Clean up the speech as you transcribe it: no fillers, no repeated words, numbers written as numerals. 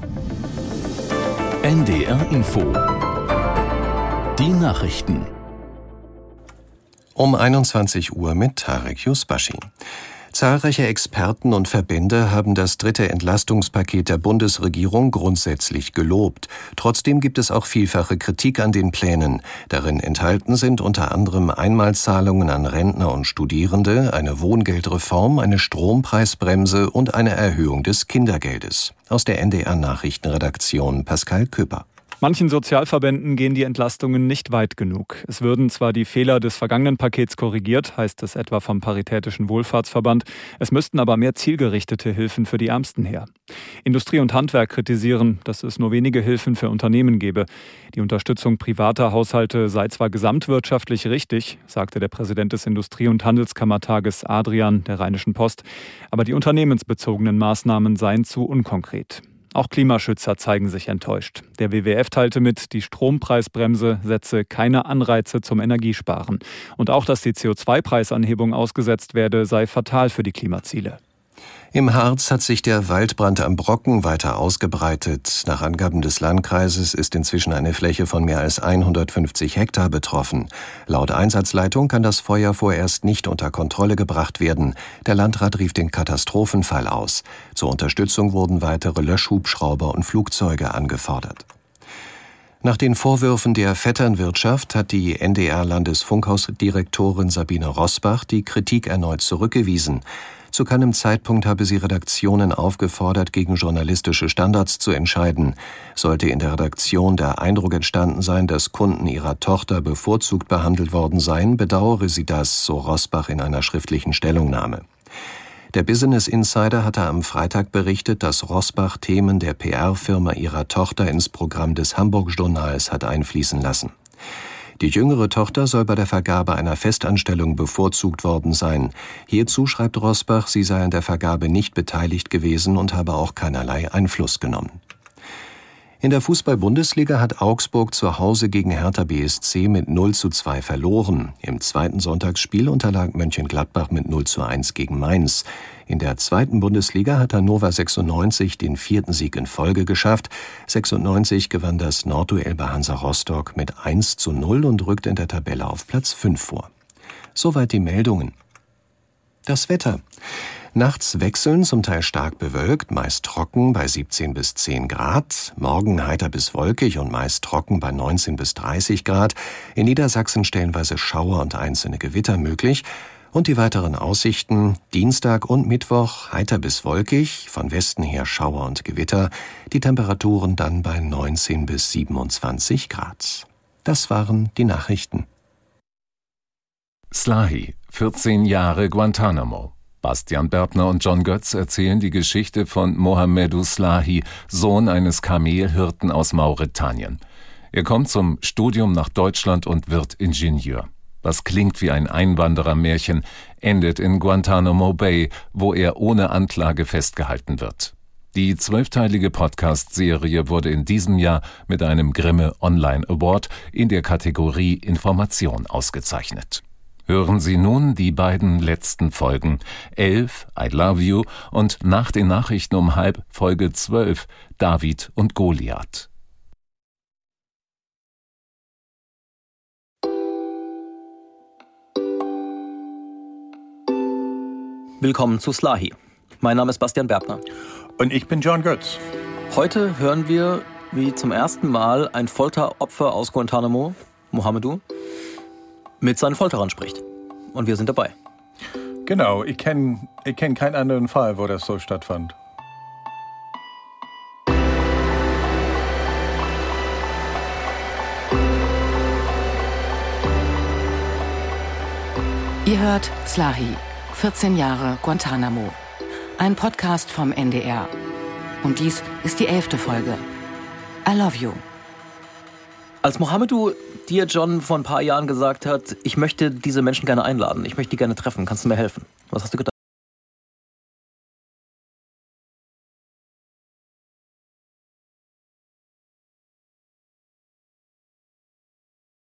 NDR Info. Die Nachrichten. Um 21 Uhr mit Tarek Yusbashi. Zahlreiche Experten und Verbände haben das dritte Entlastungspaket der Bundesregierung grundsätzlich gelobt. Trotzdem gibt es auch vielfache Kritik an den Plänen. Darin enthalten sind unter anderem Einmalzahlungen an Rentner und Studierende, eine Wohngeldreform, eine Strompreisbremse und eine Erhöhung des Kindergeldes. Aus der NDR-Nachrichtenredaktion Pascal Köper. Manchen Sozialverbänden gehen die Entlastungen nicht weit genug. Es würden zwar die Fehler des vergangenen Pakets korrigiert, heißt es etwa vom Paritätischen Wohlfahrtsverband, es müssten aber mehr zielgerichtete Hilfen für die Ärmsten her. Industrie und Handwerk kritisieren, dass es nur wenige Hilfen für Unternehmen gebe. Die Unterstützung privater Haushalte sei zwar gesamtwirtschaftlich richtig, sagte der Präsident des Industrie- und Handelskammertages Adrian der Rheinischen Post, aber die unternehmensbezogenen Maßnahmen seien zu unkonkret. Auch Klimaschützer zeigen sich enttäuscht. Der WWF teilte mit, die Strompreisbremse setze keine Anreize zum Energiesparen. Und auch, dass die CO2-Preisanhebung ausgesetzt werde, sei fatal für die Klimaziele. Im Harz hat sich der Waldbrand am Brocken weiter ausgebreitet. Nach Angaben des Landkreises ist inzwischen eine Fläche von mehr als 150 Hektar betroffen. Laut Einsatzleitung kann das Feuer vorerst nicht unter Kontrolle gebracht werden. Der Landrat rief den Katastrophenfall aus. Zur Unterstützung wurden weitere Löschhubschrauber und Flugzeuge angefordert. Nach den Vorwürfen der Vetternwirtschaft hat die NDR-Landesfunkhausdirektorin Sabine Rosbach die Kritik erneut zurückgewiesen. Zu keinem Zeitpunkt habe sie Redaktionen aufgefordert, gegen journalistische Standards zu entscheiden. Sollte in der Redaktion der Eindruck entstanden sein, dass Kunden ihrer Tochter bevorzugt behandelt worden seien, bedauere sie das, so Rosbach in einer schriftlichen Stellungnahme. Der Business Insider hatte am Freitag berichtet, dass Rosbach Themen der PR-Firma ihrer Tochter ins Programm des Hamburg-Journals hat einfließen lassen. Die jüngere Tochter soll bei der Vergabe einer Festanstellung bevorzugt worden sein. Hierzu schreibt Rosbach, sie sei an der Vergabe nicht beteiligt gewesen und habe auch keinerlei Einfluss genommen. In der Fußball-Bundesliga hat Augsburg zu Hause gegen Hertha BSC mit 0:2 verloren. Im zweiten Sonntagsspiel unterlag Mönchengladbach mit 0:1 gegen Mainz. In der zweiten Bundesliga hat Hannover 96 den 4. Sieg in Folge geschafft. 96 gewann das Nordduell bei Hansa Rostock mit 1:0 und rückt in der Tabelle auf Platz 5 vor. Soweit die Meldungen. Das Wetter. Nachts wechseln, zum Teil stark bewölkt, meist trocken bei 17 bis 10 Grad. Morgen heiter bis wolkig und meist trocken bei 19 bis 30 Grad. In Niedersachsen stellenweise Schauer und einzelne Gewitter möglich. Und die weiteren Aussichten: Dienstag und Mittwoch heiter bis wolkig, von Westen her Schauer und Gewitter. Die Temperaturen dann bei 19 bis 27 Grad. Das waren die Nachrichten. Slahi, 14 Jahre Guantanamo. Bastian Bertner und John Götz erzählen die Geschichte von Mohamedou Slahi, Sohn eines Kamelhirten aus Mauretanien. Er kommt zum Studium nach Deutschland und wird Ingenieur. Was klingt wie ein Einwanderermärchen, endet in Guantanamo Bay, wo er ohne Anklage festgehalten wird. Die 12-teilige Podcast-Serie wurde in diesem Jahr mit einem Grimme Online Award in der Kategorie Information ausgezeichnet. Hören Sie nun die beiden letzten Folgen: 11, I Love You, und nach den Nachrichten um 11:30 Folge 12, David und Goliath. Willkommen zu Slahi. Mein Name ist Bastian Bertner. Und ich bin John Götz. Heute hören wir, wie zum ersten Mal ein Folteropfer aus Guantanamo, Mohamedou, mit seinen Folterern spricht. Und wir sind dabei. Genau, ich kenn keinen anderen Fall, wo das so stattfand. Ihr hört Slahi, 14 Jahre Guantanamo. Ein Podcast vom NDR. Und dies ist die 11. Folge. I Love You. Als Mohamedou dir, John, vor ein paar Jahren gesagt hat, ich möchte diese Menschen gerne einladen, ich möchte die gerne treffen, kannst du mir helfen? Was hast du gedacht?